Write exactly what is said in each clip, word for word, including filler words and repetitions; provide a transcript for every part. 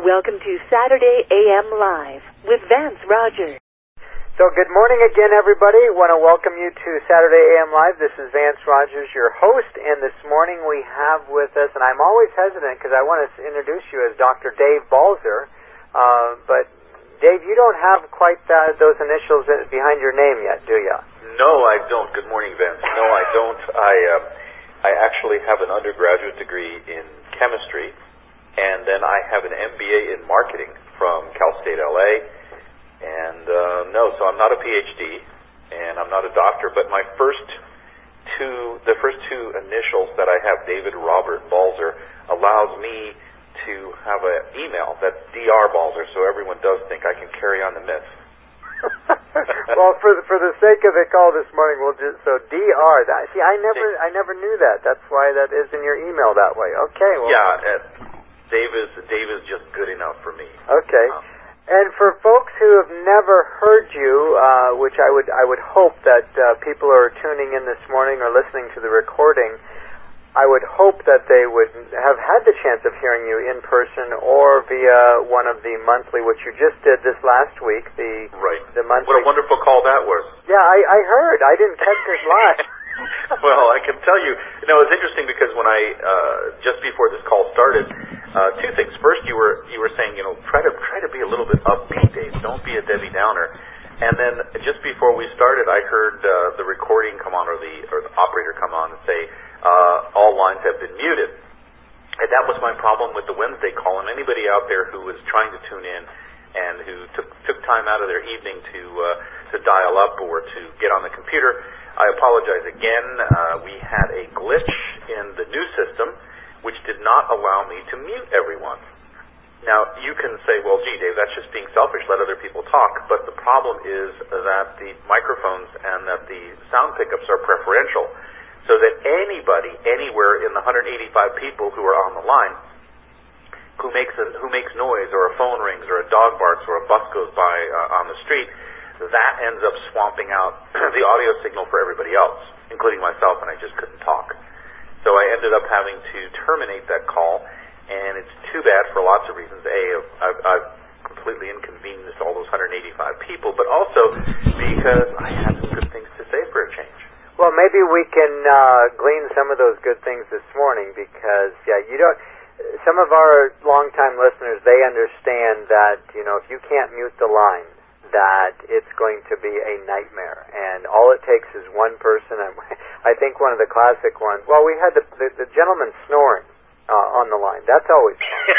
Welcome to Saturday A M Live with Vance Rogers. So good morning again, everybody. Want to welcome you to Saturday A M Live. This is Vance Rogers, your host, and this morning we have with us, and I'm always hesitant because I want to introduce you as Doctor Dave Balzer, uh, but Dave, you don't have quite uh, those initials behind your name yet, do you? No, I don't. Good morning, Vance. No, I don't. I um, I actually have an undergraduate degree in chemistry, and then I have an M B A in marketing from Cal State L A. And uh, no, so I'm not a P H D, and I'm not a doctor. But my first two, the first two initials that I have, David Robert Balzer, allows me to have an email that's D R Balzer, so everyone does think I can carry on the myth. Well, for the, for the sake of the call this morning, we'll just so D R. That see, I never I never knew that. That's why that is in your email that way. Okay. Well, yeah, uh, Dave is Dave is just good enough for me. Okay. Um, and for folks who have never heard you, uh, which I would I would hope that uh, people who are tuning in this morning or listening to the recording, I would hope that they would have had the chance of hearing you in person or via one of the monthly, which you just did this last week. The right. The monthly. What a wonderful call that was. Yeah, I, I heard. I didn't catch it live. Well, I can tell you, you know, it's interesting because when I uh, just before this call started, uh, two things. First, you were you were saying, you know, try to try to be a little bit upbeat, Dave. Don't be a Debbie Downer. And then just before we started, I heard uh, the recording come on, or the or the operator come on and say, uh, all lines have been muted. And that was my problem with the Wednesday call. And anybody out there who was trying to tune in and who took took time out of their evening to uh, to dial up or to get on the computer, I apologize again. Uh, we had a glitch in the new system, which did not allow me to mute everyone. Now, you can say, well, gee, Dave, that's just being selfish. Let other people talk. But the problem is that the microphones and that the sound pickups are preferential, so that anybody, anywhere in the one hundred eighty-five people who are on the line, who makes a, who makes noise, or a phone rings, or a dog barks, or a bus goes by uh, on the street, that ends up swamping out the audio signal for everybody else, including myself, and I just couldn't talk. So I ended up having to terminate that call, and it's too bad for lots of reasons. A, I've, I've completely inconvenienced all those one hundred eighty-five people, but also because I had some good things to say for a change. Well, maybe we can uh, glean some of those good things this morning, because, yeah, you don't... Some of our longtime listeners, they understand that, you know, if you can't mute the line, that it's going to be a nightmare, and all it takes is one person. And I think one of the classic ones. Well, we had the the, the gentleman snoring uh, on the line. That's always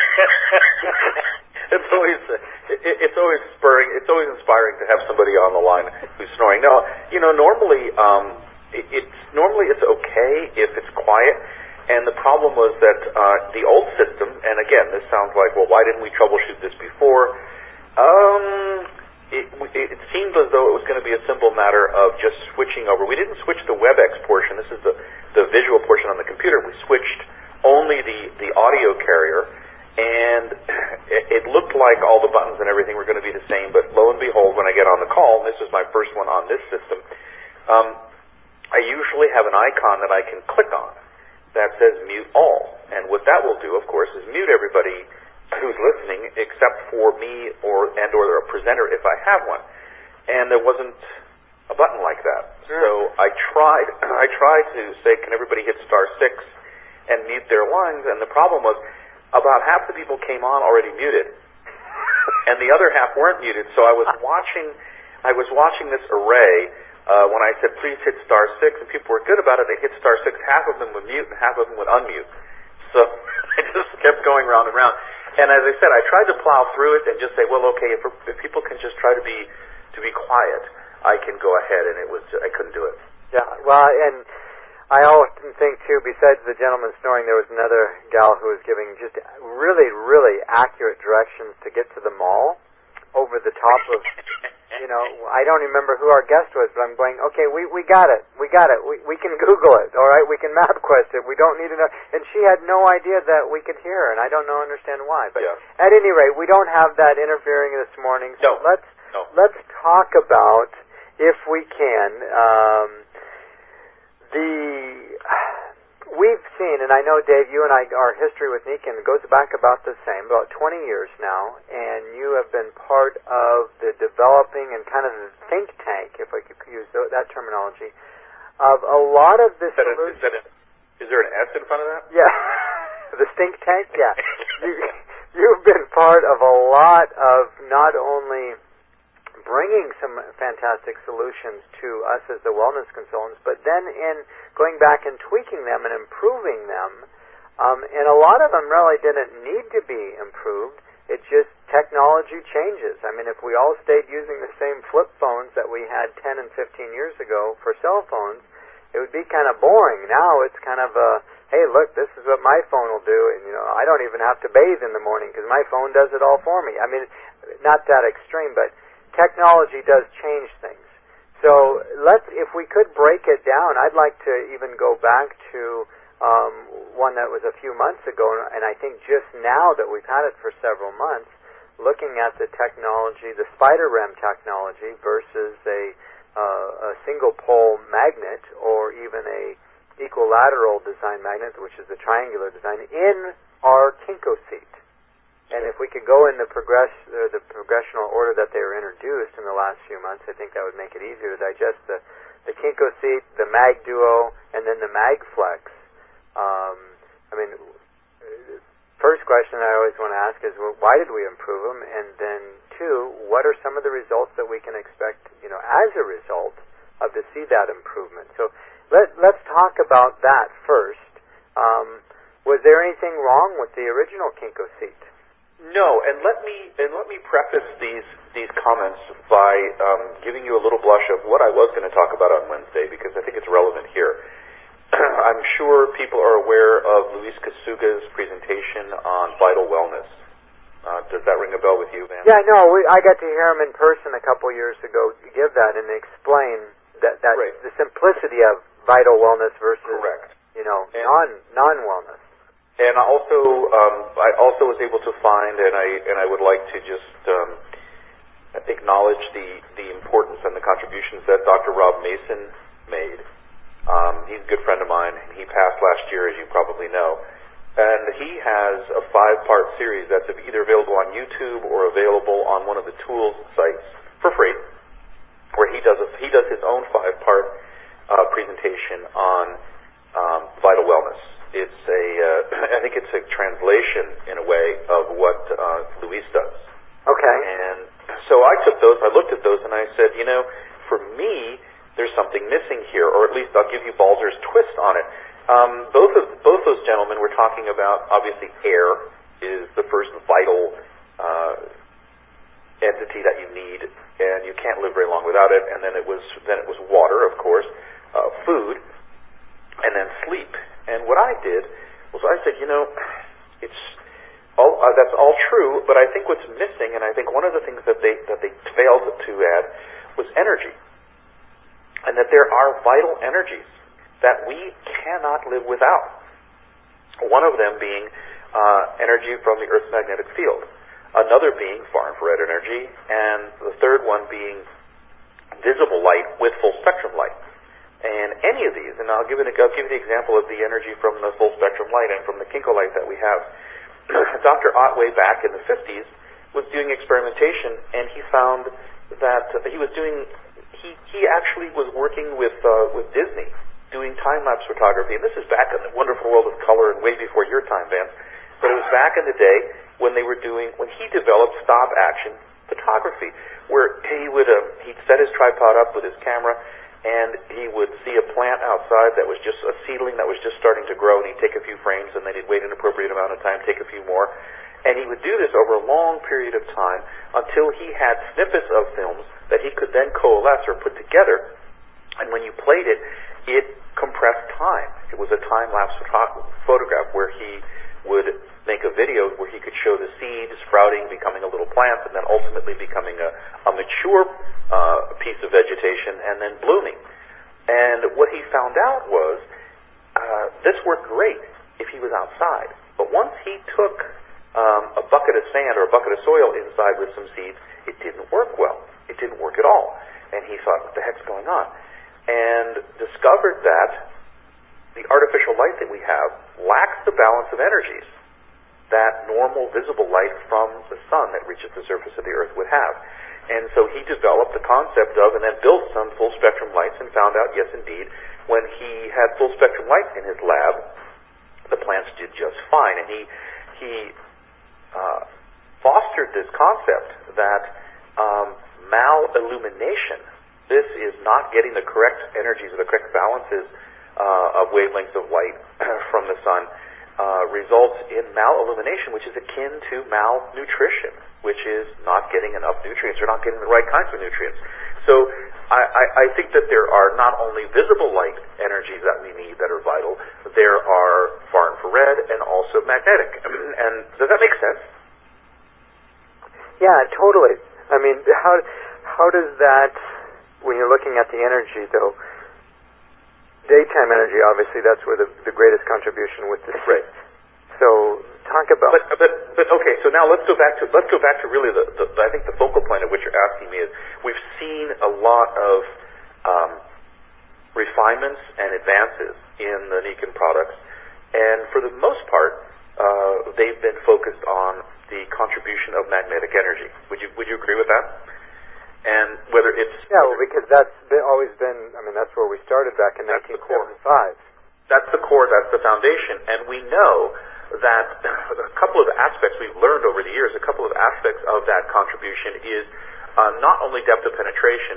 it's always it, it's always spurring. It's always inspiring to have somebody on the line who's snoring. Now, you know, normally um, it, it's normally it's okay if it's quiet. And the problem was that uh, the old system, and again, this sounds like, well, why didn't we troubleshoot this before? Um. It, it seemed as though it was going to be a simple matter of just switching over. We didn't switch the WebEx portion. This is the, the visual portion on the computer. We switched only the, the audio carrier, and it, it looked like all the buttons and everything were going to be the same, but lo and behold, when I get on the call, and this is my first one on this system, um, I usually have an icon that I can click on that says mute all. And what that will do, of course, is mute everybody who's listening, except for me or and or a presenter if I have one. And there wasn't a button like that. Sure. So I tried I tried to say, can everybody hit star six and mute their lines? And the problem was about half the people came on already muted, and the other half weren't muted. So I was watching I was watching this array uh, when I said, please hit star six, and people were good about it. They hit star six. Half of them would mute and half of them would unmute. So it just kept going round and round. And as I said, I tried to plow through it and just say, well, okay, if, if people can just try to be to be quiet, I can go ahead. And it was I couldn't do it. Yeah, well, and I often think too. Besides the gentleman snoring, there was another gal who was giving just really, really accurate directions to get to the mall over the top of. You know, I don't remember who our guest was, but I'm going, okay, we, we got it. We got it. We we can Google it, all right? We can MapQuest it. We don't need to know. And she had no idea that we could hear her, and I don't know understand why. But yeah. At any rate, we don't have that interfering this morning. So no. let's no. let's talk about, if we can, um, the we've seen, and I know, Dave, you and I, our history with Nikken goes back about the same, about twenty years now, and you have been part of the developing and kind of the think tank, if I could use that terminology, of a lot of this. Is, that a, is, that a, is there an S in front of that? Yeah, the think tank. Yeah, you, you've been part of a lot of not only bringing some fantastic solutions to us as the wellness consultants, but then in going back and tweaking them and improving them. Um, and a lot of them really didn't need to be improved. It just, technology changes. I mean, if we all stayed using the same flip phones that we had ten and fifteen years ago for cell phones, it would be kind of boring. Now it's kind of a, hey, look, this is what my phone will do, and, you know, I don't even have to bathe in the morning because my phone does it all for me. I mean, not that extreme, but technology does change things. So let's, if we could break it down, I'd like to even go back to um, one that was a few months ago, and I think just now that we've had it for several months, looking at the technology, the spider R E M technology versus a, uh, a single pole magnet or even a equilateral design magnet, which is the triangular design, in our Kinko seat. And if we could go in the progress, uh, the progressional order that they were introduced in the last few months, I think that would make it easier to digest the, the Kinko seat, the Mag Duo, and then the MagFlex. Um, I mean, first question I always want to ask is, well, why did we improve them? And then two, what are some of the results that we can expect, you know, as a result of to see that improvement? So let, let's talk about that first. Um, was there anything wrong with the original Kinko seat? No, and let me and let me preface these these comments by um, giving you a little blush of what I was going to talk about on Wednesday, because I think it's relevant here. I'm sure people are aware of Luis Kasuga's presentation on vital wellness. Uh, does that ring a bell with you, Van? Yeah, no, we, I got to hear him in person a couple years ago give that and explain that, that right. the simplicity of vital wellness versus, correct. you know, and, non non wellness. And I also, um, I also was able to find, and I and I would like to just um, acknowledge the, the importance and the contributions that Doctor Rob Mason made. Um, he's a good friend of mine. He passed last year, as you probably know, and he has a five-part series that's either available on YouTube or available on one of the tools sites for free, where he does a, he does his own five-part uh, presentation on um, vital wellness. It's a, uh, I think it's a translation, in a way, of what uh, Luis does. Okay. And so I took those, I looked at those, and I said, you know, for me, there's something missing here, or at least I'll give you Balzer's twist on it. Um, both of both those gentlemen were talking about, obviously, air is the first vital uh, entity that you need, and you can't live very long without it. And then it was then it was water, of course, uh, food, and then sleep. And what I did was I said, you know, it's all, uh, that's all true, but I think what's missing, and I think one of the things that they that they failed to add was energy, and that there are vital energies that we cannot live without. One of them being uh, energy from the Earth's magnetic field, another being far infrared energy, and the third one being visible light with full spectrum light. And any of these, and I'll give, it a, I'll give you the example of the energy from the full spectrum light and from the Kinko light that we have. Doctor Otway, back in the fifties, was doing experimentation, and he found that uh, he was doing, he, he actually was working with uh, with Disney, doing time-lapse photography. And this is back in the wonderful world of color and way before your time, Vance. But it was back in the day when they were doing, when he developed stop-action photography, where he would, uh, he'd set his tripod up with his camera, and he would see a plant outside that was just a seedling that was just starting to grow, and he'd take a few frames, and then he'd wait an appropriate amount of time, take a few more. And he would do this over a long period of time until he had snippets of films that he could then coalesce or put together. And when you played it, it compressed time. It was a time-lapse photo- photograph where he would make a video where he could show the seeds sprouting, becoming a little plant, and then ultimately becoming a, a mature uh, piece of vegetation, and then blooming. And what he found out was uh, this worked great if he was outside. But once he took um, a bucket of sand or a bucket of soil inside with some seeds, it didn't work well. It didn't work at all. And he thought, what the heck's going on? And discovered that the artificial light that we have lacks the balance of energies that normal visible light from the sun that reaches the surface of the earth would have. And so he developed the concept of, and then built some full spectrum lights and found out, yes indeed, when he had full spectrum light in his lab, the plants did just fine. And he, he uh, fostered this concept that um, malillumination, this is not getting the correct energies or the correct balances uh, of wavelengths of light from the sun, uh, results in malillumination, which is akin to malnutrition, which is not getting enough nutrients or not getting the right kinds of nutrients. So I, I, I think that there are not only visible light energies that we need that are vital, but there are far infrared and also magnetic. And does that make sense? Yeah, totally. I mean, how how does that, when you're looking at the energy, though, daytime energy, obviously, that's where the, the greatest contribution with the right. So talk about. But but but okay. So now let's go back to let's go back to really the, the I think the focal point of what you're asking me is we've seen a lot of um, refinements and advances in the Niken products, and for the most part, uh, they've been focused on the contribution of magnetic energy. Would you would you agree with that? And whether it's yeah, well, because that's been, always been. I mean, that's where we started back in nineteen seventy-five. That's the core. That's the foundation, and we know that a couple of aspects we've learned over the years, a couple of aspects of that contribution is uh, not only depth of penetration,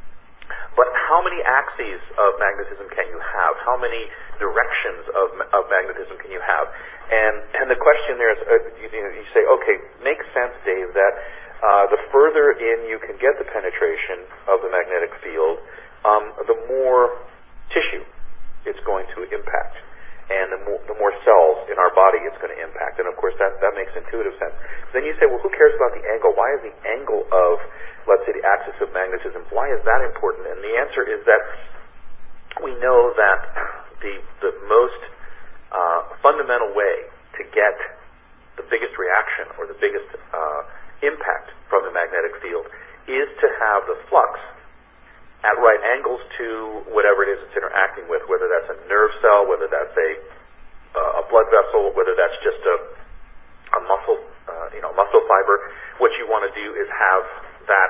but how many axes of magnetism can you have? How many directions of, of magnetism can you have? And and the question there is, uh, you, you, know, you say, okay, makes sense, Dave, that uh, the further in you can get the penetration of the magnetic field, um, the more tissue it's going to impact. And the more, the more cells in our body it's going to impact. And of course that, that makes intuitive sense. Then you say, well, who cares about the angle? Why is the angle of, let's say, the axis of magnetism, why is that important? And the answer is that we know that the, the most uh, fundamental way to get the biggest reaction or the biggest uh, impact from the magnetic field is to have the flux at right angles to whatever it is it's interacting with, whether that's a nerve cell, whether that's a uh, a blood vessel, whether that's just a a muscle, uh, you know, muscle fiber. What you want to do is have that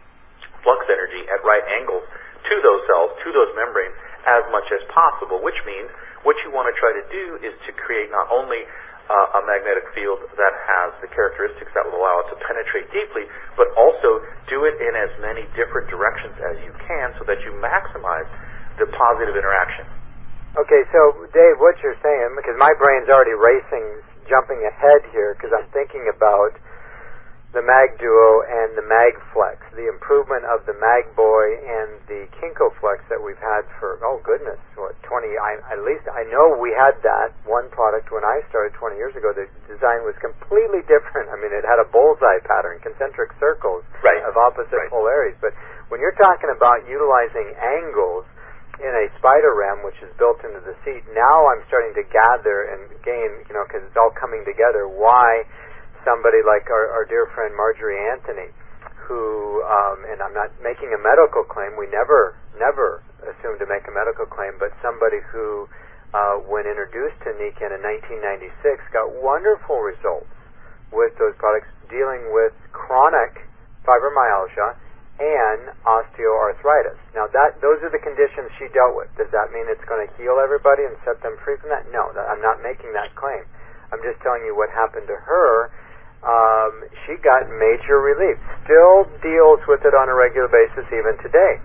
flux energy at right angles to those cells, to those membranes, as much as possible. Which means what you want to try to do is to create not only Uh, a magnetic field that has the characteristics that will allow it to penetrate deeply, but also do it in as many different directions as you can so that you maximize the positive interaction. Okay, so Dave, what you're saying, because my brain's already racing, jumping ahead here, because I'm thinking about the MagDuo and the MagFlex, the improvement of the MagBoy and the KinkoFlex that we've had for, oh goodness, what, twenty, I, at least I know we had that one product when I started twenty years ago. The design was completely different. I mean, it had a bullseye pattern, concentric circles right. of opposite right. polarities. But when you're talking about utilizing angles in a spider ram, which is built into the seat, now I'm starting to gather and gain, you know, because it's all coming together, why somebody like our, our dear friend Marjorie Anthony, who, um, and I'm not making a medical claim, we never, never assumed to make a medical claim, but somebody who, uh, when introduced to Niken in nineteen ninety-six, got wonderful results with those products dealing with chronic fibromyalgia and osteoarthritis. Now, that those are the conditions she dealt with. Does that mean it's going to heal everybody and set them free from that? No, that, I'm not making that claim. I'm just telling you what happened to her. Um, she got major relief. Still deals with it on a regular basis even today.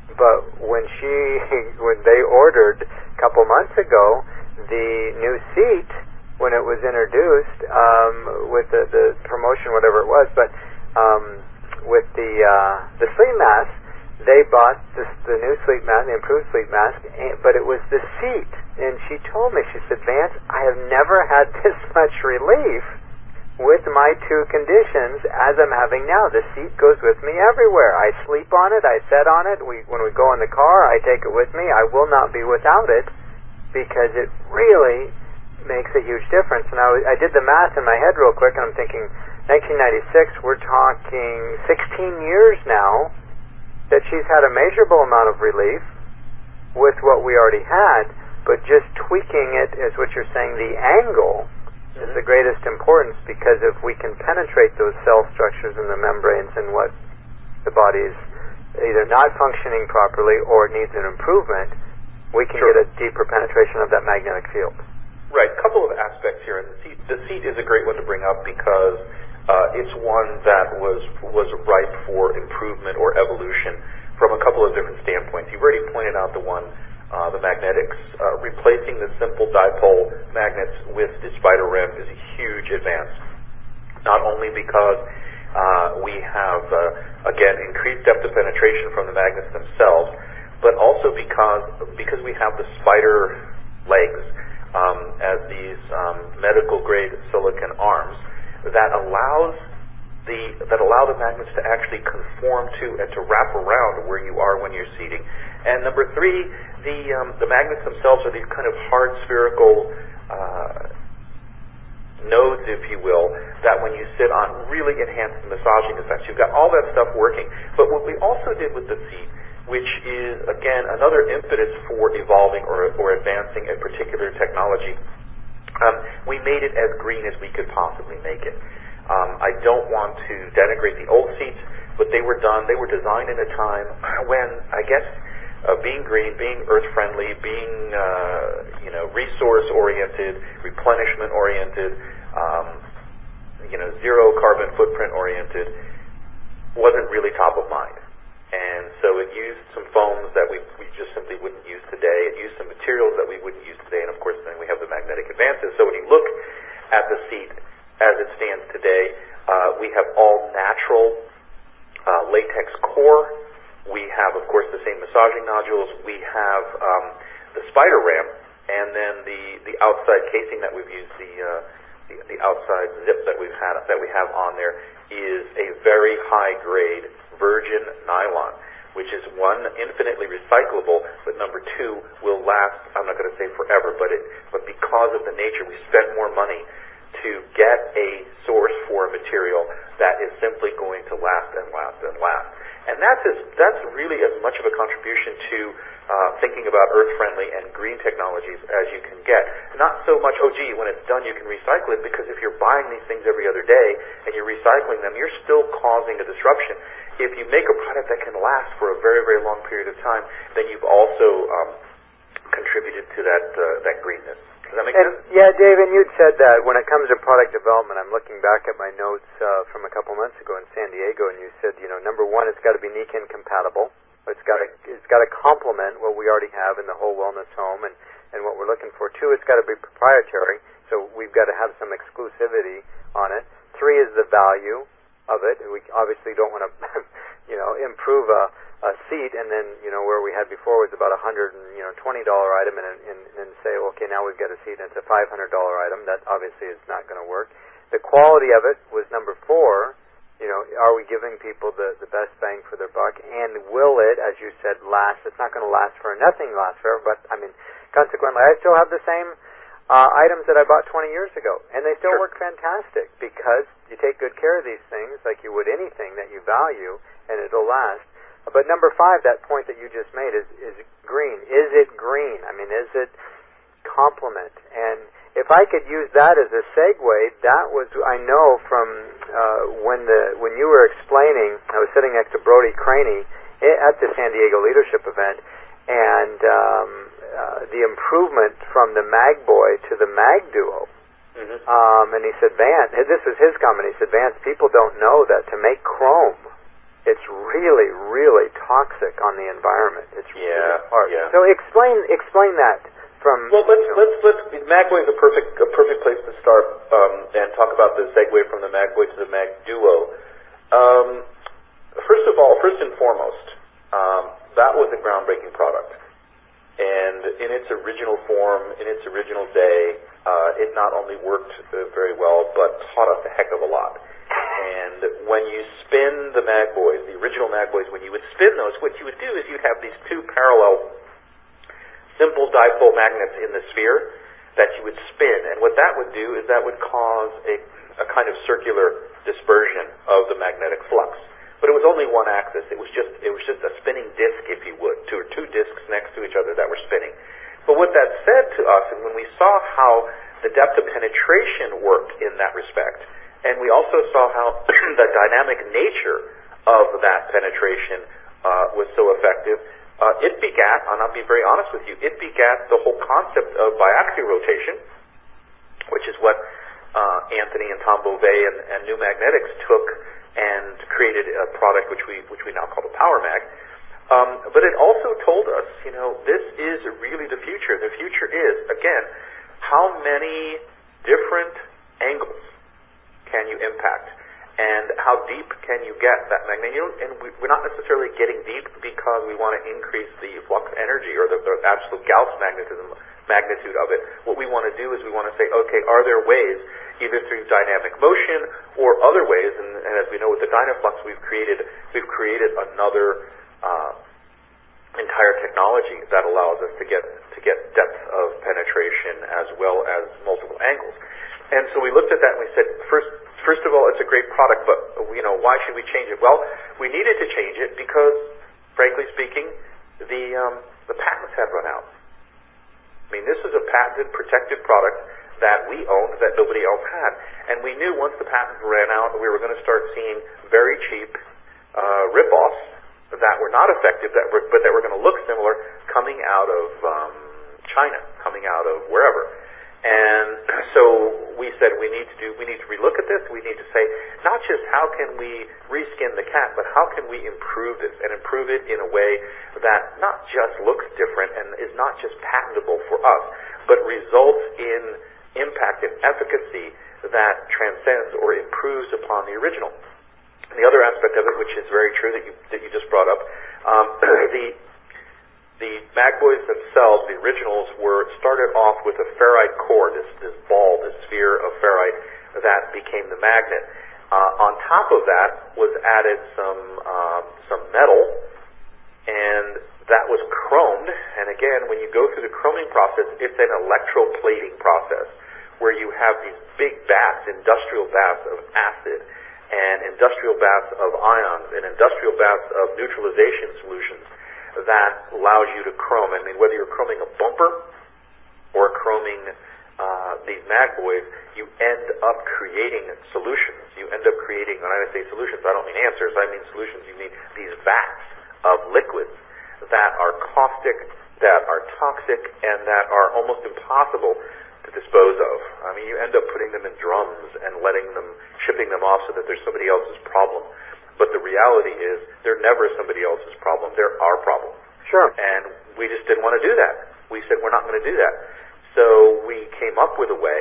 But when she, when they ordered a couple months ago the new seat, when it was introduced um, with the, the promotion, whatever it was, but um, with the uh, the sleep mask, they bought this, the new sleep mask, the improved sleep mask, and, but it was the seat. And she told me, she said, Vance, I have never had this much relief with my two conditions as I'm having now. The seat goes with me everywhere. I sleep on it. I sit on it. We, when we go in the car, I take it with me. I will not be without it because it really makes a huge difference. And I, I did the math in my head real quick, and I'm thinking, nineteen ninety-six, we're talking sixteen years now that she's had a measurable amount of relief with what we already had. but just tweaking it is what you're saying. The angle mm-hmm. is the greatest importance, because if we can penetrate those cell structures in the membranes and what the body's either not functioning properly or needs an improvement, we can sure. get a deeper penetration of that magnetic field. Right. A couple of aspects here. And the seat, the seat is a great one to bring up because uh, it's one that was was ripe for improvement or evolution from a couple of different standpoints. You've already pointed out the one, uh, the magnetics. Uh, replacing the simple dipole magnets with the spider ram is a huge advance. Not only because uh, we have, uh, again, increased depth of penetration from the magnets themselves, but also because because we have the spider legs um, as these um, medical grade silicon arms that allows the that allow the magnets to actually conform to and to wrap around where you are when you're seating. And number three, the um, the magnets themselves are these kind of hard spherical uh, nodes, if you will, that when you sit on really enhance the massaging effects. You've got all that stuff working. But what we also did with the seat, which is, again, another impetus for evolving or, or advancing a particular technology, um, we made it as green as we could possibly make it. Um, I don't want to denigrate the old seats, but they were done, they were designed in a time when, I guess, uh, being green, being earth-friendly, being, uh, you know, resource-oriented, replenishment-oriented, um, you know, zero carbon footprint-oriented, wasn't really top of mind. And so it used some foams that we, we just simply wouldn't use today. It used some materials that we wouldn't use today. And, of course, then we have the magnetic advances. So when you look at the seat as it stands today, uh, we have all natural uh, latex core. We have, of course, the same massaging nodules. We have um, the spider ram, and then the, the outside casing that we've used, the, uh, the the outside zip that we've had that we have on there is a very high-grade virgin nylon, which is, one, infinitely recyclable, but number two, will last, I'm not going to say forever, but it, but because of the nature, we spent more money to get a source for a material that is simply going to last and last and last. And that's as, that's really as much of a contribution to uh, thinking about earth-friendly and green technologies as you can get. Not so much, oh gee, when it's done you can recycle it, because if you're buying these things every other day and you're recycling them, you're still causing a disruption. If you make a product that can last for a very, very long period of time, then you've also um, contributed to that uh, that greenness. Does that make and, sense? Yeah, Dave, and you'd said that when it comes to product development, I'm looking back at my notes uh, from a couple months ago in San Diego, and you said, you know, number one, it's got to be Nikken compatible. It's got to it's got to complement what we already have in the whole wellness home and, and what we're looking for. Two, it's got to be proprietary, so we've got to have some exclusivity on it. Three is the value of it. We obviously don't want to, you know, improve a, a seat and then, you know, where we had before was about a hundred and you know twenty dollar item, and, and and say, okay, now we've got a seat and it's a five hundred dollar item. That obviously is not going to work. The quality of it was number four. You know, are we giving people the the best bang for their buck? And will it, as you said, last? It's not going to last for nothing lasts forever. But I mean, consequently, I still have the same uh, items that I bought twenty years ago, and they still sure. work fantastic because you take good care of these things like you would anything that you value, and it'll last. But number five, that point that you just made is is green. Is it green? I mean, is it complement? And if I could use that as a segue, that was, I know from uh, when the when you were explaining, I was sitting next to Brody Craney at the San Diego Leadership event, and um, uh, the improvement from the Magboy to the Mag Duo. Mm-hmm. Um, and he said, Vance, this was his comment, he said, Vance, people don't know that to make chrome, it's really, really toxic on the environment. It's yeah, really hard. Yeah. So explain explain that. From, well, let's you know, let's let's Magboy is a perfect a perfect place to start um, and talk about the segue from the Magboy to the Mag Duo. Um, first of all, first and foremost, um, that was a groundbreaking product, and in its original form, in its original day, uh, it not only worked uh, very well, but taught us a heck of a lot. And when you spin the Magboys, the original Magboys, when you would spin those, what you would do is you'd have these two parallel simple dipole magnets in the sphere that you would spin. And what that would do is that would cause a, a kind of circular dispersion of the magnetic flux. But it was only one axis. It was just it was just a spinning disk, if you would, two or two disks next to each other that were spinning. But what that said how the depth of penetration worked in that respect. And we also saw how the dynamic nature of that penetration uh, was so effective. Uh, it begat, and I'll be very honest with you, it begat the whole concept of biaxial rotation, which is what uh, Anthony and Tom Beauvais and, and New Magnetics took and created a product which we which we now call the PowerMag. Um, but it also told us, you know, this is really the future. The future is, again, how many different angles can you impact, and how deep can you get that magnet? You know, and we, we're not necessarily getting deep because we want to increase the flux energy or the, the absolute Gauss magnetism magnitude of it. What we want to do is we want to say, okay, are there ways, either through dynamic motion or other ways, and, and as we know with the Dynaflux, we've created we've created another uh, entire technology that allows us to get to get depth of penetration as well as multiple angles. And so we looked at that and we said, first, first of all, it's a great product, but you know, why should we change it? Well, we needed to change it because, frankly speaking, the um, the patents had run out. I mean, this is a patented, protected product that we owned that nobody else had, and we knew once the patent ran out, we were going to start seeing very cheap uh, rip-offs that were not effective, that were, but that were going to look similar, coming out of um, China, coming out of wherever. And so we said we need to do, we need to relook at this. We need to say not just how can we reskin the cat, but how can we improve this and improve it in a way that not just looks different and is not just patentable for us, but results in impact and efficacy that transcends or improves upon the original. And the other aspect of it, which is very true that you that you just brought up, um, the The Magboys themselves, the originals, were started off with a ferrite core, this, this ball, this sphere of ferrite that became the magnet. Uh, on top of that was added some um, some metal, and that was chromed. And again, when you go through the chroming process, it's an electroplating process where you have these big baths, industrial baths of acid, and industrial baths of ions, and industrial baths of neutralization solutions that allows you to chrome. I mean, whether you're chroming a bumper or chroming uh, these Magboys, you end up creating solutions. You end up creating, when I say solutions, I don't mean answers, I mean solutions. You mean these vats of liquids that are caustic, that are toxic, and that are almost impossible to dispose of. I mean, you end up putting them in drums and letting them, shipping them off so that there's somebody else's problem. But the reality is, they're never somebody else's problem. They're our problem. Sure. And we just didn't want to do that. We said, we're not going to do that. So we came up with a way,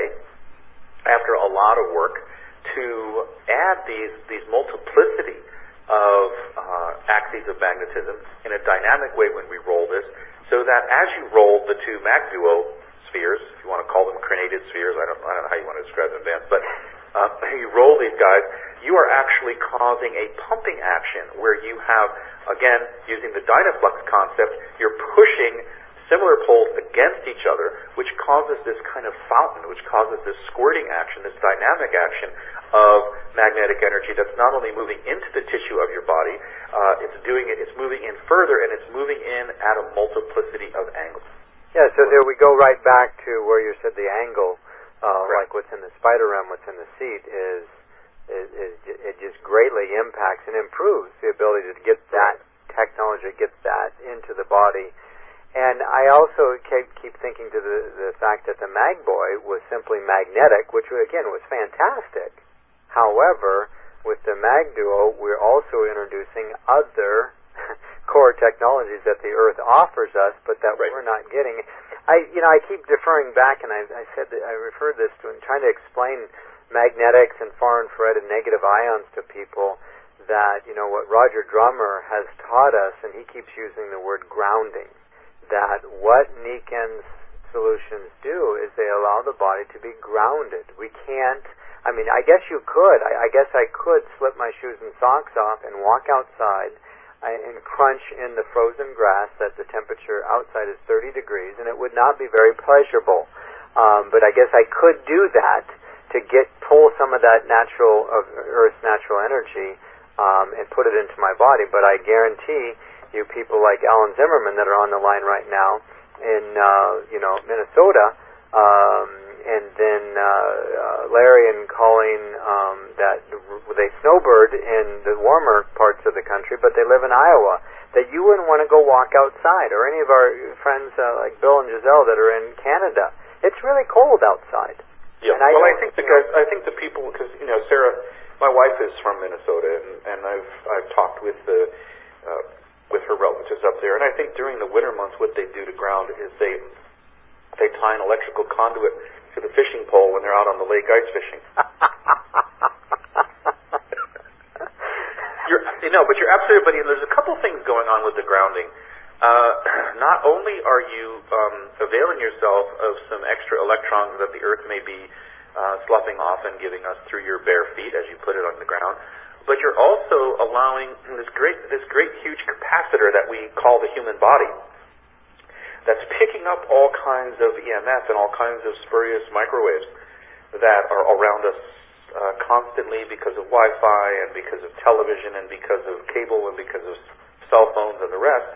after a lot of work, to add these, these multiplicity of uh, axes of magnetism in a dynamic way when we roll this, so that as you roll the two Magduo spheres, if you want to call them crenated spheres, I don't, I don't know how you want to describe them, Dan, but uh, you roll these guys, you are actually causing a pumping action where you have, again, using the Dynaflux concept, you're pushing similar poles against each other, which causes this kind of fountain, which causes this squirting action, this dynamic action of magnetic energy that's not only moving into the tissue of your body, uh, it's doing it, it's moving in further, and it's moving in at a multiplicity of angles. Yeah, so there we go right back to where you said the angle, uh, right. like what's in the spider ram, what's in the seat, is It, it, it just greatly impacts and improves the ability to get that technology, get that into the body. And I also keep, keep thinking to the, the fact that the Magboy was simply magnetic, which again was fantastic. However, with the Magduo, we're also introducing other core technologies that the Earth offers us, but that right. we're not getting. I, you know, I keep deferring back, and I, I said that I referred this to and trying to explain magnetics and far infrared and negative ions to people, that, you know, what Roger Drummer has taught us, and he keeps using the word grounding, that what Niken's solutions do is they allow the body to be grounded. We can't, I mean, I guess you could, I, I guess I could slip my shoes and socks off and walk outside and crunch in the frozen grass that the temperature outside is thirty degrees, and it would not be very pleasurable. Um, but I guess I could do that to get pull some of that natural of Earth's natural energy um, and put it into my body. But I guarantee you, people like Alan Zimmerman that are on the line right now in uh, you know Minnesota, Um, and then uh, uh, Larry and Colleen, um, that they snowbird in the warmer parts of the country, but they live in Iowa, that you wouldn't want to go walk outside, or any of our friends uh, like Bill and Giselle that are in Canada. It's really cold outside. Yeah, and I well, I think the guys, I think the people, because you know, Sarah, my wife is from Minnesota, and, and I've I've talked with the uh, with her relatives up there, and I think during the winter months, what they do to ground is they they tie an electrical conduit to the fishing pole when they're out on the lake ice fishing. you're, you know, but you're absolutely, buddy. And there's a couple things going on with the grounding. Uh, not only are you um, availing yourself of some extra electrons that the Earth may be uh, sloughing off and giving us through your bare feet as you put it on the ground, but you're also allowing this great, this great huge capacitor that we call the human body, that's picking up all kinds of E M F and all kinds of spurious microwaves that are around us uh, constantly because of Wi-Fi and because of television and because of cable and because of cell phones and the rest,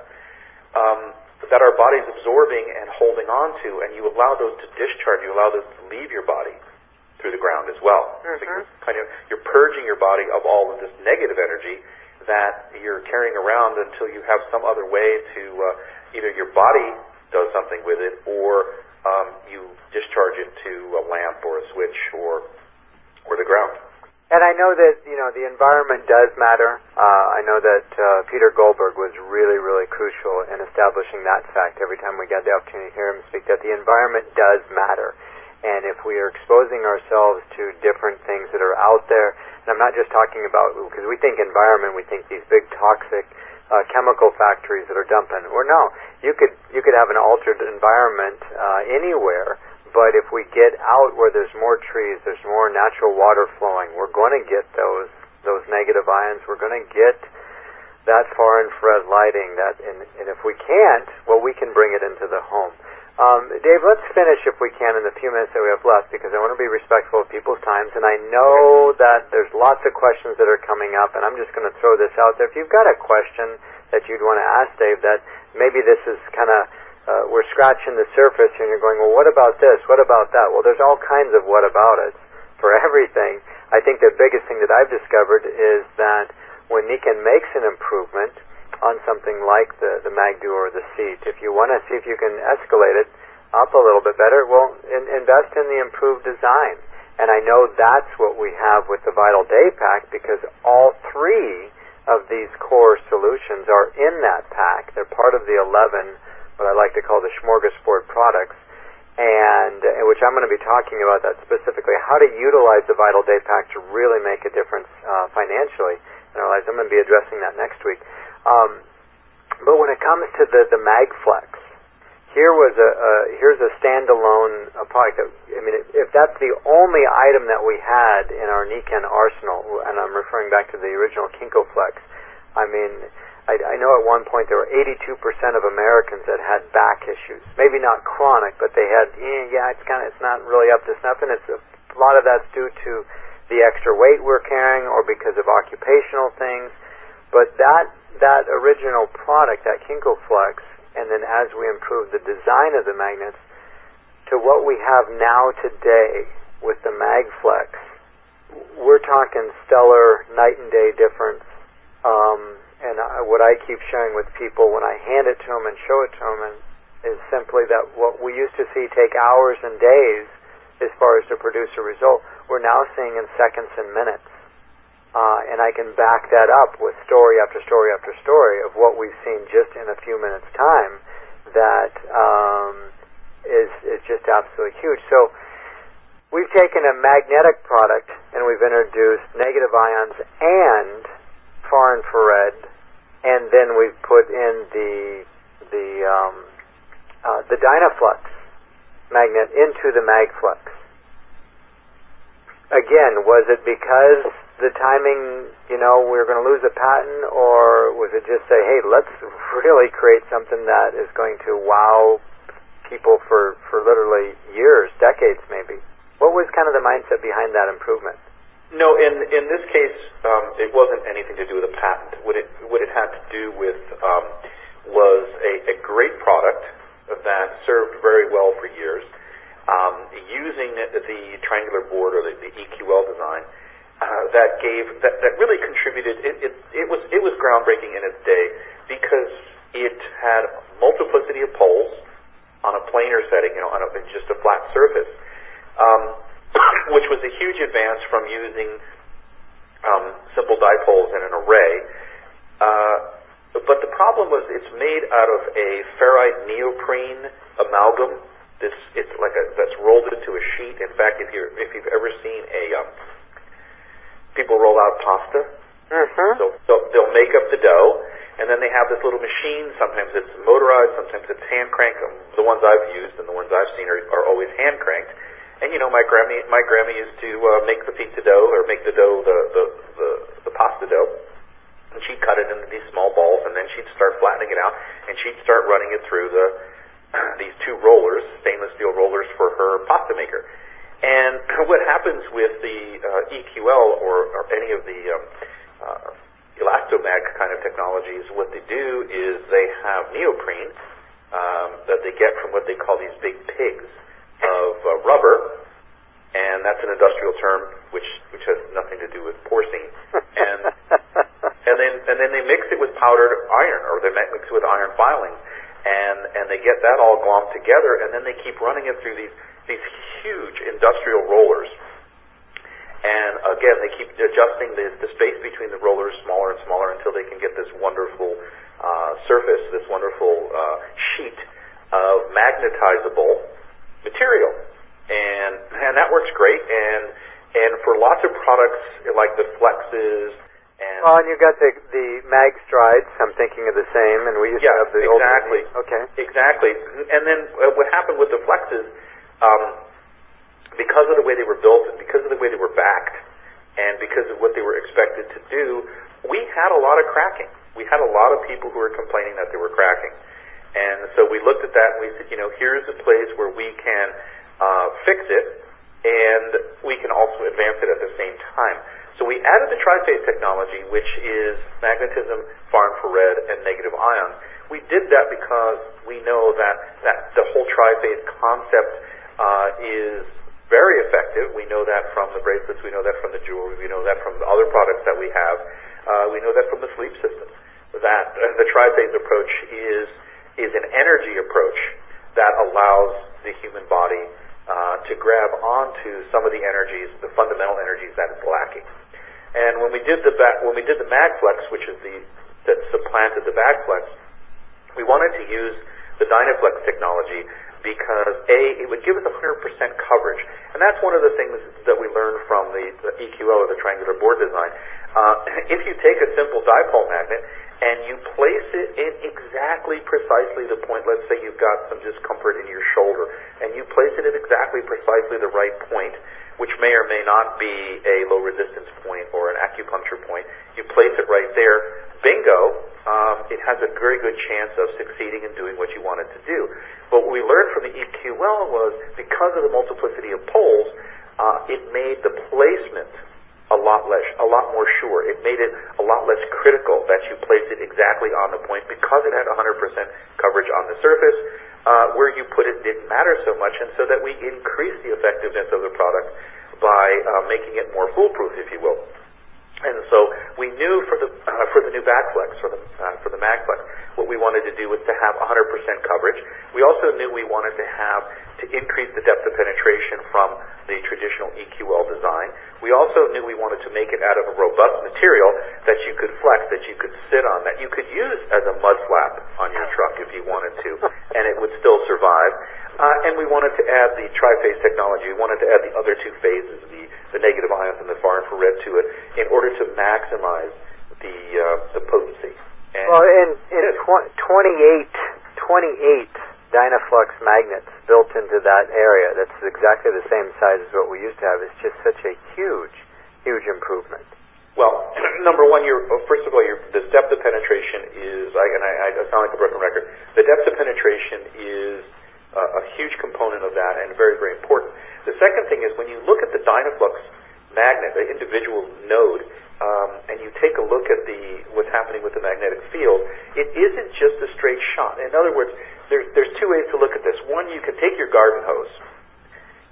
um, that our body's absorbing and holding on to, and you allow those to discharge, you allow those to leave your body through the ground as well. Mm-hmm. So you're kind of you're purging your body of all of this negative energy that you're carrying around until you have some other way to uh, either your body does something with it, or um, you discharge it to a lamp or a switch or or the ground. And I know that, you know, the environment does matter. Uh, I know that uh, Peter Goldberg was really, really crucial in establishing that fact every time we got the opportunity to hear him speak, that the environment does matter. And if we are exposing ourselves to different things that are out there, and I'm not just talking about, because we think environment, we think these big toxic Uh, chemical factories that are dumping. Or no, you could you could have an altered environment uh, anywhere, but if we get out where there's more trees, there's more natural water flowing, we're going to get those those negative ions. We're going to get that far infrared lighting. That and, and if we can't, well, we can bring it into the home. Um, Dave, let's finish if we can in the few minutes that we have left, because I want to be respectful of people's times, and I know that there's lots of questions that are coming up, and I'm just going to throw this out there. If you've got a question that you'd want to ask Dave, that maybe this is kind of, uh, we're scratching the surface, and you're going, well, what about this? What about that? Well, there's all kinds of what about it for everything. I think the biggest thing that I've discovered is that when Nikken makes an improvement on something like the, the Magdu or the Seat, if you want to see if you can escalate it up a little bit better, well, in, invest in the improved design. And I know that's what we have with the Vital Day Pack, because all three of these core solutions are in that pack. They're part of the eleven, what I like to call the smorgasbord products, and uh, which I'm going to be talking about that specifically, how to utilize the Vital Day Pack to really make a difference uh, financially in our lives. I'm going to be addressing that next week. Um, but when it comes to the, the MagFlex, here was a, a here's a standalone uh, product. That, I mean, if, if that's the only item that we had in our Nikken arsenal, and I'm referring back to the original KinkoFlex, I mean, I, I know at one point there were eighty-two percent of Americans that had back issues. Maybe not chronic, but they had, eh, yeah, it's kind of, it's not really up to snuff, and it's a, a lot of that's due to the extra weight we're carrying or because of occupational things. But that that original product, that KinkoFlex, and then as we improve the design of the magnets to what we have now today with the MagFlex, we're talking stellar night and day difference. Um, and I, what I keep sharing with people when I hand it to them and show it to them and, is simply that what we used to see take hours and days as far as to produce a result, we're now seeing in seconds and minutes. Uh, and I can back that up with story after story after story of what we've seen just in a few minutes' time that um, is, is just absolutely huge. So we've taken a magnetic product and we've introduced negative ions and far infrared, and then we've put in the the um, uh, the Dynaflux magnet into the MagFlex. Again, was it because the timing, you know, we were going to lose a patent, or was it just say, hey, let's really create something that is going to wow people for, for literally years, decades maybe? What was kind of the mindset behind that improvement? No, in in this case, um, it wasn't anything to do with a patent. What it what it had to do with um, was a, a great product that served very well for years. Um, using the triangular board or the, the E Q L design uh, that gave that, that really contributed. It, it, it was it was groundbreaking in its day because it had multiplicity of poles on a planar setting, you know, on a, just a flat surface, um, which was a huge advance from using um, simple dipoles in an array. Uh, but the problem was it's made out of a ferrite neoprene amalgam. This it's like a that's rolled into a sheet. In fact, if you if you've ever seen a um, people roll out pasta, mm-hmm. so, so they'll make up the dough, and then they have this little machine. Sometimes it's motorized, sometimes it's hand cranked. The ones I've used and the ones I've seen are, are always hand cranked. And you know, my grandma my grandma used to uh, make the pizza dough or make the dough the the, the the pasta dough. And she'd cut it into these small balls, and then she'd start flattening it out, and she'd start running it through the these two rollers, stainless steel rollers for her pasta maker. And what happens with the uh, E Q L or, or any of the um, uh, elastomag kind of technologies, what they do is they have neoprene um, that they get from what they call these big pigs of uh, rubber, and that's an industrial term which which has nothing to do with porcine. And and then and then they mix it with powdered iron, or they mix it with iron filings, and and they get that all glommed together, and then they keep running it through these these huge industrial rollers. And again, they keep adjusting the, the space between the rollers smaller and smaller until they can get this wonderful uh, surface, this wonderful uh, sheet of magnetizable material. And and that works great. And and for lots of products like the Flexes and well, and you got the the mag strides. I'm thinking of the same, and we used yeah, to have the exactly, old, okay, exactly. And then uh, what happened with the Flexes, um, because of the way they were built, and because of the way they were backed, and because of what they were expected to do, we had a lot of cracking. We had a lot of people who were complaining that they were cracking. And so we looked at that and we said, you know, here's a place where we can uh, fix it, and we can also advance it at the same time. So we added the tri-phase technology, which is magnetism, far infrared, and negative ions. We did that because we know that, that the whole tri-phase concept uh, is very effective. We know that from the bracelets, we know that from the jewelry, we know that from the other products that we have, uh, we know that from the sleep systems. That uh, the tri-phase approach is is an energy approach that allows the human body uh, to grab onto some of the energies, the fundamental energies that it's lacking. And when we did the back, when we did the MagFlex, which is the that supplanted the BagFlex, we wanted to use the Dynaflex technology because A, it would give us one hundred percent coverage, and that's one of the things that we learned from the, the E Q L or the triangular board design. Uh, if you take a simple dipole magnet and you place it in exactly precisely the point, let's say you've got some discomfort in your shoulder, and you place it at exactly precisely the right point, which may or may not be a low resistance point or an acupuncture point, you place it right there, bingo, um, it has a very good chance of succeeding in doing what you want it to do. But what we learned from the E Q L was because of the multiplicity of poles, uh, it made the placement a lot less, a lot more sure. It made it a lot less critical that you place it exactly on the point because it had one hundred percent coverage on the surface. Uh, where you put it didn't matter so much, and so that we increased the effectiveness of the product by uh, making it more foolproof, if you will. And so we knew for the uh, for the new BagFlex, for the uh, for the MagFlex, what we wanted to do was to have one hundred percent coverage. We also knew we wanted to have to increase the depth of penetration from the traditional E Q L design. We also knew we wanted to make it out of a robust material that you could flex, that you could sit on, that you could use as a mud flap on your truck if you wanted to, and it would still survive. Uh, and we wanted to add the tri-phase technology. We wanted to add the other two phases, the, the negative ions and the far infrared to it, in order to maximize the uh, the potency. And well, in, in tw- twenty-eight, twenty-eight Dynaflux magnets built into that area, that's exactly the same size as what we used to have. It's just such a huge, huge improvement. Well, number one, you're, first of all, you're, the depth of penetration is, I, and I, I sound like a broken record, the depth of penetration is Uh, a huge component of that and very, very important. The second thing is when you look at the Dynaflux magnet, the individual node, um, and you take a look at the what's happening with the magnetic field, it isn't just a straight shot. In other words, there's, there's two ways to look at this. One, you can take your garden hose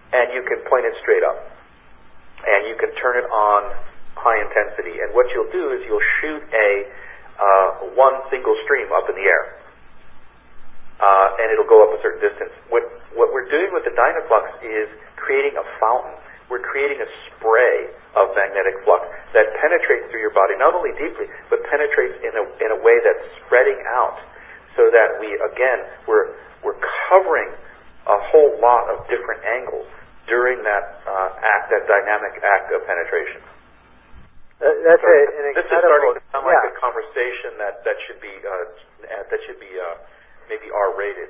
and you can point it straight up, and you can turn it on high intensity. And what you'll do is you'll shoot a uh, one single stream up in the air, uh, and it'll go up a certain distance. What what we're doing with the Dynaflux is creating a fountain. We're creating a spray of magnetic flux that penetrates through your body, not only deeply, but penetrates in a in a way that's spreading out, so that we again we're we're covering a whole lot of different angles during that uh, act, that dynamic act of penetration. Uh, that's so a, an this incredible. is starting to sound yeah. like a conversation that that should be uh, that should be uh, maybe R rated.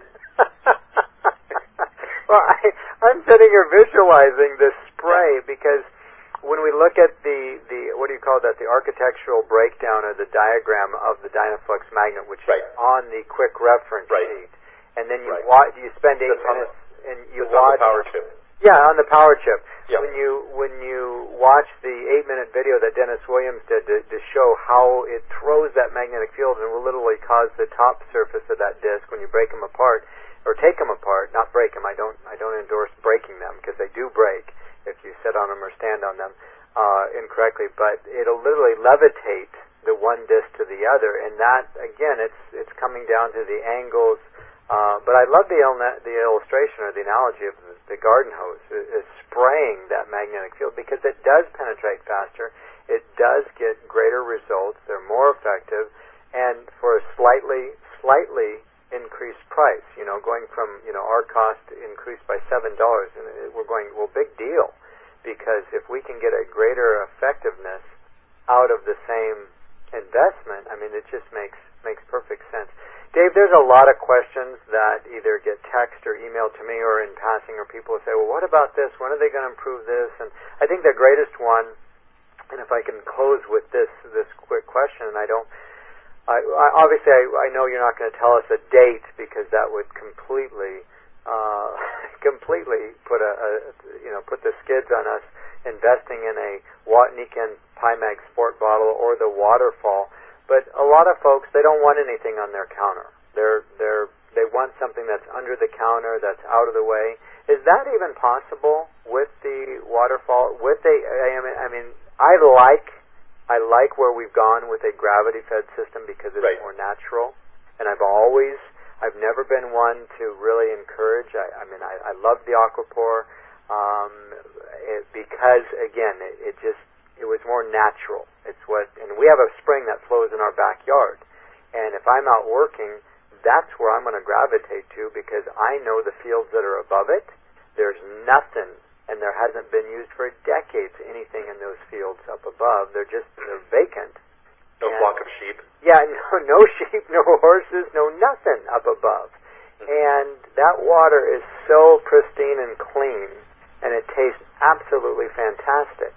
Well, I, I'm sitting here visualizing this spray because when we look at the, the what do you call that, the architectural breakdown or the diagram of the Dynaflux magnet, which right. is on the quick reference right. sheet, and then you right. wa- you spend eight That's minutes the, and you watch watch on the power chip. Yeah, on the power chip. Yeah. When you when you watch the eight minute video that Dennis Williams did to, to show how it throws that magnetic field and will literally cause the top surface of that disc when you break them apart. Or take them apart, not break them. I don't. I don't endorse breaking them because they do break if you sit on them or stand on them uh, incorrectly. But it'll literally levitate the one disc to the other, and that again, it's it's coming down to the angles. Uh, but I love the il- the illustration or the analogy of the, the garden hose is spraying that magnetic field because it does penetrate faster. It does get greater results. They're more effective, and for a slightly slightly increased price, you know, going from, you know, our cost increased by seven dollars, and we're going, well, big deal, because if we can get a greater effectiveness out of the same investment, I mean, it just makes makes perfect sense. Dave, there's a lot of questions that either get text or emailed to me or in passing, or people say, well, what about this? When are they going to improve this? And I think the greatest one, and if I can close with this this quick question, and I don't I, I, obviously, I, I know you're not going to tell us a date because that would completely, uh, completely put a, a, you know, put the skids on us investing in a Watniken Pimax Sport bottle or the Waterfall. But a lot of folks, they don't want anything on their counter. They're, they're, they want something that's under the counter, that's out of the way. Is that even possible with the Waterfall? With a, I mean, I mean, I like. I like where we've gone with a gravity-fed system because it's right. more natural, and I've always, I've never been one to really encourage. I, I mean, I, I love the Aquapore um, it, because, again, it, it just, it was more natural. It's what, and we have a spring that flows in our backyard, and if I'm out working, that's where I'm going to gravitate to because I know the fields that are above it. There's nothing. And there hasn't been used for decades anything in those fields up above. They're just they're vacant. No and, flock of sheep. Yeah, no, no sheep, no horses, no nothing up above. Mm-hmm. And that water is so pristine and clean, and it tastes absolutely fantastic.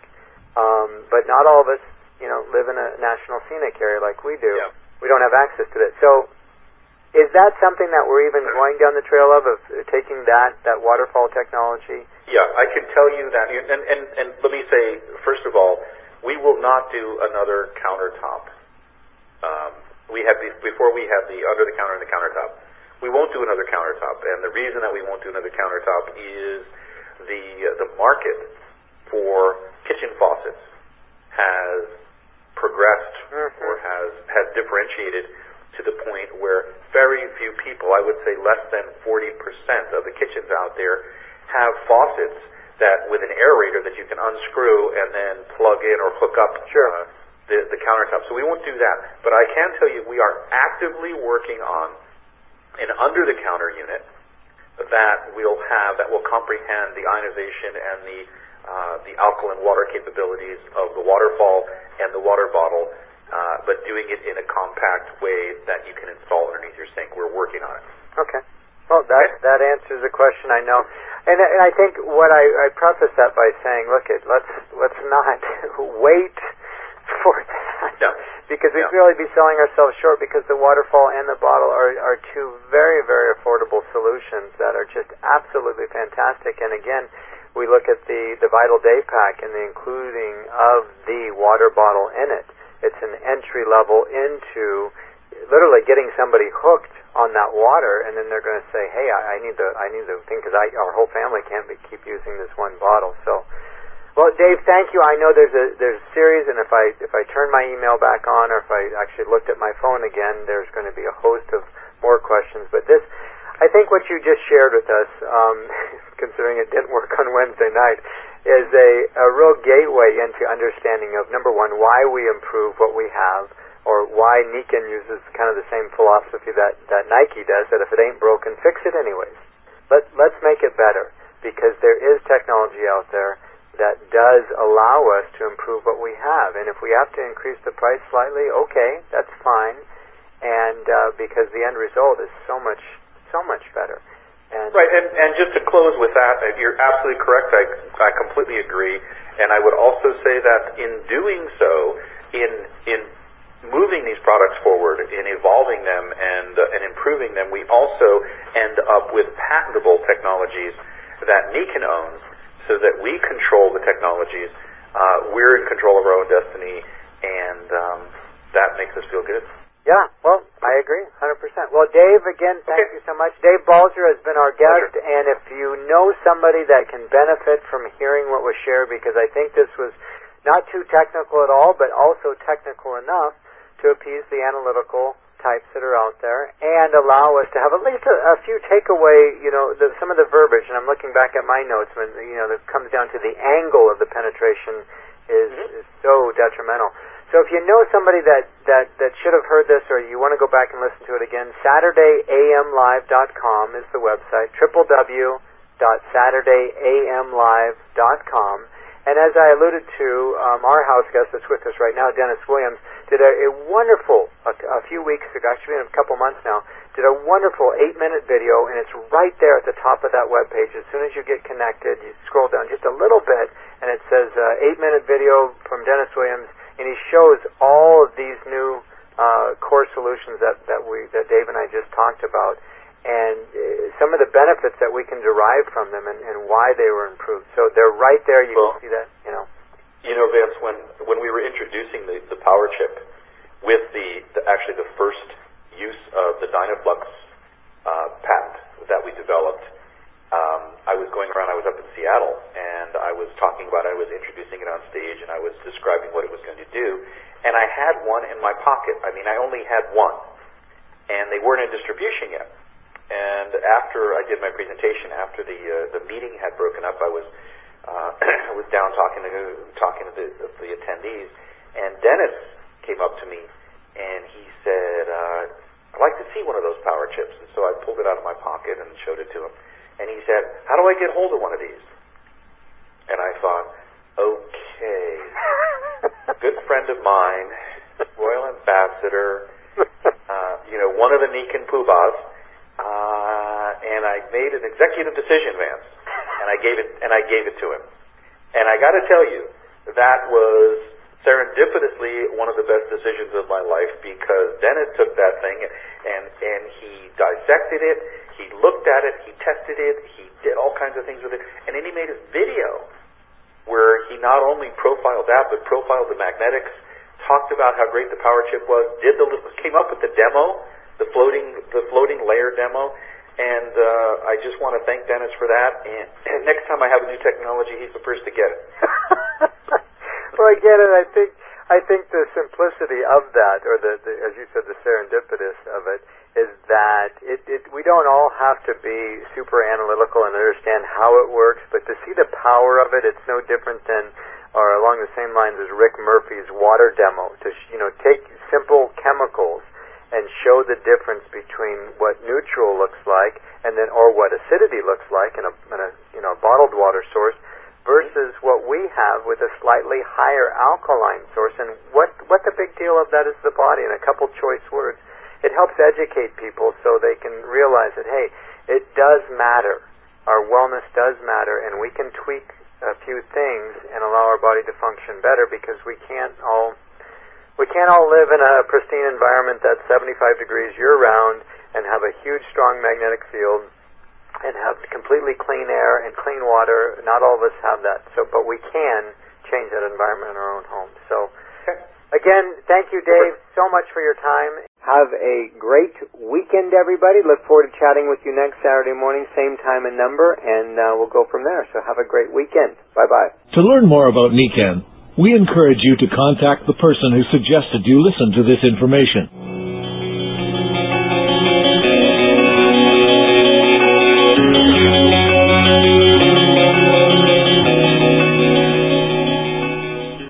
Um, but not all of us, you know, live in a national scenic area like we do. Yeah. We don't have access to it. So is that something that we're even going down the trail of, of taking that, that waterfall technology? Yeah, I can tell you that. And, and, and let me say, first of all, we will not do another countertop. Um, we have the, before we have the under the counter and the countertop. We won't do another countertop. And the reason that we won't do another countertop is the uh, the market for kitchen faucets has progressed mm-hmm. or has, has differentiated to the point where very few people, I would say less than forty percent of the kitchens out there, have faucets that with an aerator that you can unscrew and then plug in or hook up sure. uh, the, the countertop. So we won't do that. But I can tell you we are actively working on an under-the-counter unit that we'll have, that will comprehend the ionization and the uh, the alkaline water capabilities of the Waterfall and the water bottle, uh, but doing it in a compact way that you can install underneath your sink. We're working on it. Okay. Well, that okay. that answers the question, I know. And, and I think what I, I preface that by saying, look, it let's let's not wait for that. No. Because we'd yeah. really be selling ourselves short because the Waterfall and the bottle are, are two very, very affordable solutions that are just absolutely fantastic. And again, we look at the, the Vital Day Pack and the including of the water bottle in it. It's an entry level into, literally getting somebody hooked on that water, and then they're going to say, "Hey, I, I need the I need the thing because I our whole family can't be, keep using this one bottle." So, well, Dave, thank you. I know there's a there's a series, and if I if I turn my email back on, or if I actually looked at my phone again, there's going to be a host of more questions. But this, I think, what you just shared with us, um, considering it didn't work on Wednesday night, is a a real gateway into understanding of, number one, why we improve what we have, or why Nikken uses kind of the same philosophy that, that Nike does, that if it ain't broken, fix it anyways. Let, let's make it better, because there is technology out there that does allow us to improve what we have. And if we have to increase the price slightly, okay, that's fine, and uh, because the end result is so much, so much better. And right, and, and just to close with that, you're absolutely correct. I, I completely agree. And I would also say that in doing so, in in moving these products forward, in evolving them and uh, and improving them, we also end up with patentable technologies that Nikken owns, so that we control the technologies. Uh, we're in control of our own destiny, and um, that makes us feel good. Yeah, well, I agree, one hundred percent. Well, Dave, again, thank okay. you so much. Dave Balzer has been our guest, Pleasure. and if you know somebody that can benefit from hearing what was shared, because I think this was not too technical at all, but also technical enough to appease the analytical types that are out there, and allow us to have at least a, a few takeaway, you know, the, some of the verbiage, and I'm looking back at my notes, when, you know, that comes down to the angle of the penetration is, mm-hmm. is so detrimental. So if you know somebody that, that, that should have heard this, or you want to go back and listen to it again, Saturday A M live dot com is the website, w w w dot saturday a m live dot com. And as I alluded to, um, our house guest that's with us right now, Dennis Williams, did a, a wonderful, a, a few weeks ago, actually in a couple months now, did a wonderful eight-minute video, and it's right there at the top of that webpage. As soon as you get connected, you scroll down just a little bit, and it says uh, eight-minute video from Dennis Williams, and he shows all of these new uh, core solutions that, that we that Dave and I just talked about, and uh, some of the benefits that we can derive from them, and, and why they were improved. So they're right there. You well, can see that, you know. You know, Vince, when when we were introducing the, the power chip with the, the actually the first use of the Dynaflux uh, patent that we developed, um, I was going around. I was up in Seattle, and I was talking about. I was introducing it on stage, and I was describing what it was going to do. And I had one in my pocket. I mean, I only had one, and they weren't in distribution yet. And after I did my presentation, after the uh, the meeting had broken up, I was uh, I was down talking to talking to the, the attendees, and Dennis came up to me and he said, uh, "I'd like to see one of those power chips." And so I pulled it out of my pocket and showed it to him, and he said, "How do I get hold of one of these?" And I thought, okay, good friend of mine, royal ambassador, uh, you know, one of the Nikken Poobahs. Uh, and I made an executive decision, Vance, and I gave it, and I gave it to him. And I got to tell you, that was serendipitously one of the best decisions of my life, because Dennis took that thing and, and and he dissected it, he looked at it, he tested it, he did all kinds of things with it, and then he made a video where he not only profiled that, but profiled the magnetics, talked about how great the power chip was, did the came up with the demo. The floating, the floating layer demo, and uh, I just want to thank Dennis for that. And, and next time I have a new technology, he's the first to get it. Well, I get it. I think I think the simplicity of that, or the, the as you said, the serendipitous of it, is that it, it we don't all have to be super analytical and understand how it works, but to see the power of it, it's no different than, or along the same lines as Rick Murphy's water demo. To you know, take simple chemicals and show the difference between what neutral looks like, and then, or what acidity looks like in a, in a you know bottled water source, versus what we have with a slightly higher alkaline source. And what what the big deal of that is the body. And a couple choice words. It helps educate people so they can realize that, hey, it does matter. Our wellness does matter, and we can tweak a few things and allow our body to function better, because we can't all. We can't all live in a pristine environment that's seventy-five degrees year-round and have a huge, strong magnetic field and have completely clean air and clean water. Not all of us have that. So, but we can change that environment in our own home. So, again, thank you, Dave, so much for your time. Have a great weekend, everybody. Look forward to chatting with you next Saturday morning, same time and number, and uh, we'll go from there. So have a great weekend. Bye-bye. To learn more about Nican, we encourage you to contact the person who suggested you listen to this information.